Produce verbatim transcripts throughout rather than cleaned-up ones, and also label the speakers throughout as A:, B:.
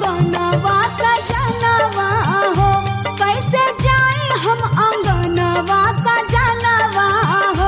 A: अंगनवा सजनवा हो, कैसे जाई हम अंगनवा सजनवा हो।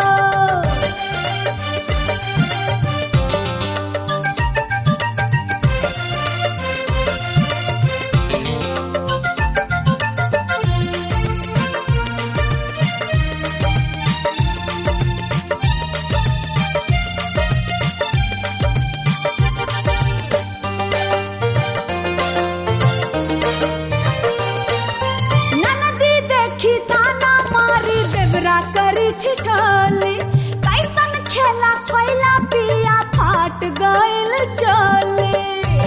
A: ठिठोली कैसन खेला कोयला पिया फाट गइल चोली।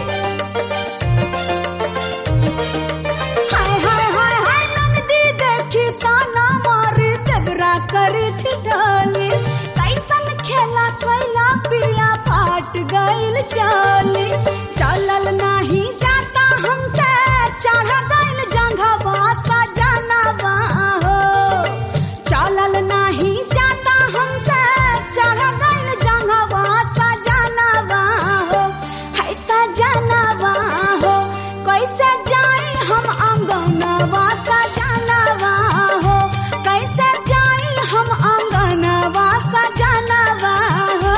A: हाय हाय हाय हाय नंदी देखी ताना मारी देवरा करी ठिठोली, कैसन खेला कोयला पिया फाट गइल चोली। चलल नहीं जाता हमसे चढ़ गइल जंघवा सजनवा हो, चलल नहीं जाता हमसे चढ़ गइल जंघवा सजनवा हो। है सजनवा हो, कैसे जाई हम अंगनवा सजनवा हो, कैसे जाई हम अंगनवा सजनवा हो।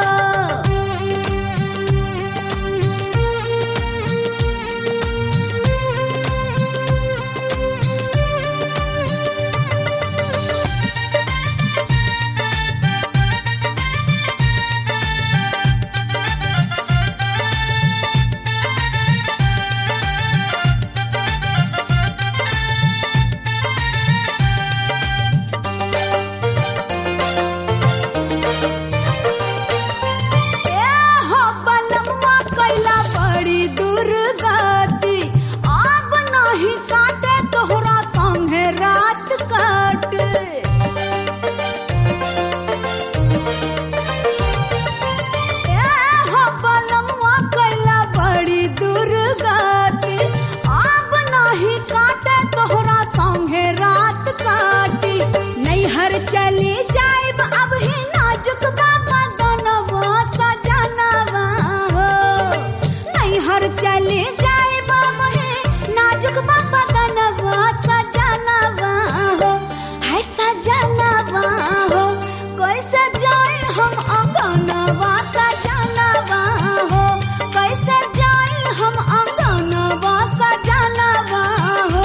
A: चली जाइब अब ही नाजुक बाबा दोनों सजनवा हो, नैहर चली जाइब अब ही नाजुक बाबा दोनों सजनवा हो। है सजनवा हो, कैसे जाई हम अंगनवा सजनवा हो, कैसे जाई हम अंगनवा सजनवा हो।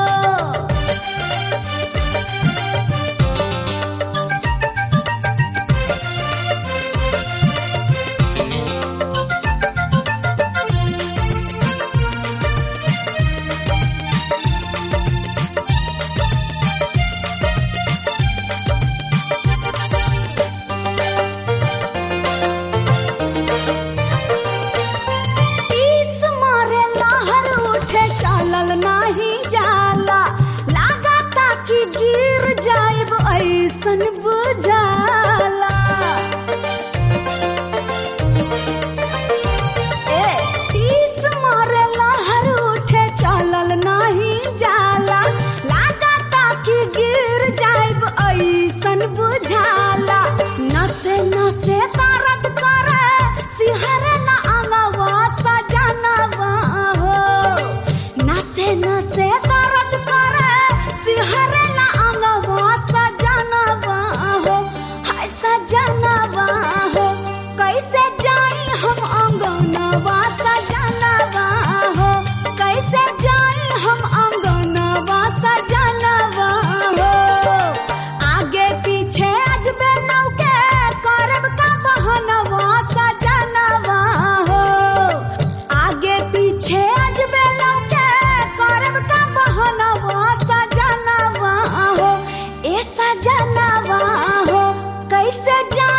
A: गिर जाइब ऐसन बुझाला, ए तीस मारे लहर उठे चलल नहीं जाला, लागता कि गिर जाइब ऐसन बुझाला। नसे नसे दर्द करे सिहरे ना अंगवा सजनवा हो, नसे नसे दर्द करे सिहरे सजनवा हो, कैसे जाई हम अंगनवा सजनवा हो, कैसे जाई हम अंगनवा सजनवा हो। आगे पीछे अजबे नौके करब का बहनवा सजनवा हो, आगे पीछे अजबे नौके करब का बहनवा सजनवा हो। ए सजनवा हो, कैसे जा